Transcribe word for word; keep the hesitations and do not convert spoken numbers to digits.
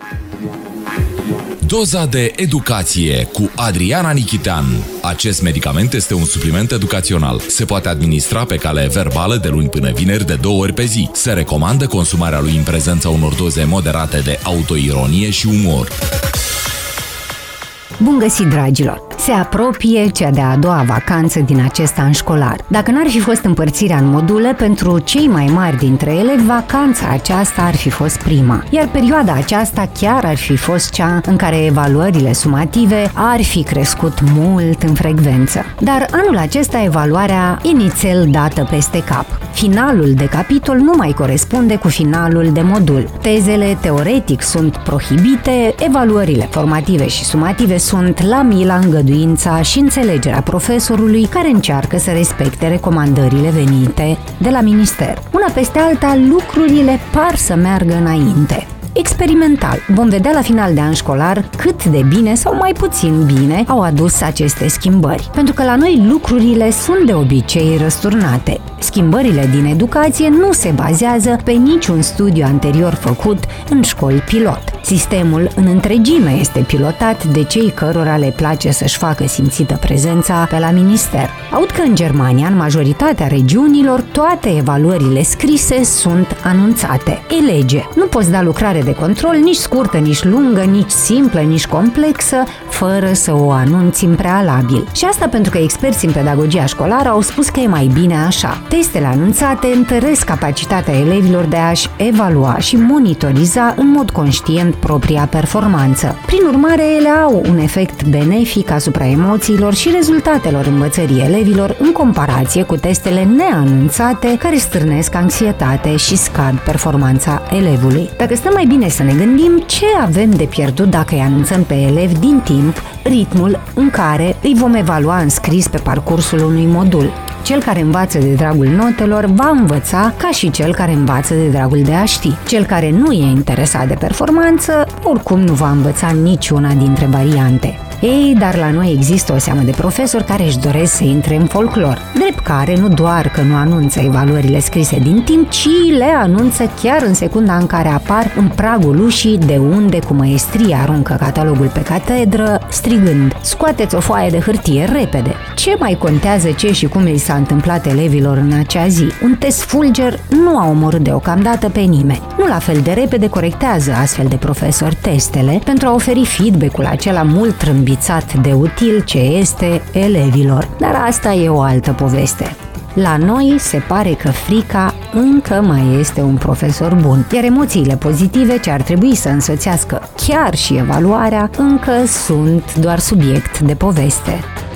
Doza de educație cu Adriana Nichitean. Acest medicament este un supliment educațional. Se poate administra pe cale verbală de luni până vineri de două ori pe zi. Se recomandă consumarea lui în prezența unor doze moderate de autoironie și umor. Bun găsit, dragilor! Se apropie cea de-a doua vacanță din acest an școlar. Dacă n-ar fi fost împărțirea în module, pentru cei mai mari dintre ele, vacanța aceasta ar fi fost prima. Iar perioada aceasta chiar ar fi fost cea în care evaluările sumative ar fi crescut mult în frecvență. Dar anul acesta evaluarea e nițel dată peste cap. Finalul de capitol nu mai corespunde cu finalul de modul. Tezele teoretic sunt prohibite, evaluările formative și sumative sunt la mila, îngăduința și înțelegerea profesorului care încearcă să respecte recomandările venite de la minister. Una peste alta, lucrurile par să meargă înainte. Experimental, vom vedea la final de an școlar cât de bine sau mai puțin bine au adus aceste schimbări. Pentru că la noi lucrurile sunt de obicei răsturnate. Schimbările din educație nu se bazează pe niciun studiu anterior făcut în școli pilot. Sistemul în întregime este pilotat de cei cărora le place să-și facă simțită prezența pe la minister. Aud că în Germania, în majoritatea regiunilor, toate evaluările scrise sunt anunțate. E lege. Nu poți da lucrare de control nici scurtă, nici lungă, nici simplă, nici complexă, fără să o anunți în prealabil. Și asta pentru că experții în pedagogia școlară au spus că e mai bine așa. Testele anunțate întăresc capacitatea elevilor de a-și evalua și monitoriza în mod conștient propria performanță. Prin urmare, ele au un efect benefic asupra emoțiilor și rezultatelor învățării elevilor în comparație cu testele neanunțate care stârnesc anxietate și scad performanța elevului. Dacă stăm mai bine să ne gândim, ce avem de pierdut dacă îi anunțăm pe elevi din timp ritmul în care îi vom evalua în scris pe parcursul unui modul? Cel care învață de dragul notelor va învăța ca și cel care învață de dragul de a ști. Cel care nu e interesat de performanță, oricum nu va învăța niciuna dintre variante. Ei, dar la noi există o seamă de profesori care își doresc să intre în folclor, drept care nu doar că nu anunță evaluările scrise din timp, ci le anunță chiar în secunda în care apar în pragul ușii, de unde cu măestrie aruncă catalogul pe catedră, strigând: scoateți o foaie de hârtie, repede! Ce mai contează ce și cum li s-a întâmplat elevilor în acea zi? Un test fulger nu a omorât deocamdată pe nimeni. Nu la fel de repede corectează astfel de profesori testele pentru a oferi feedback-ul acela mult trâmbit de util ce este elevilor. Dar asta e o altă poveste. La noi se pare că frica încă mai este un profesor bun, iar emoțiile pozitive ce ar trebui să însoțească chiar și evaluarea încă sunt doar subiect de poveste.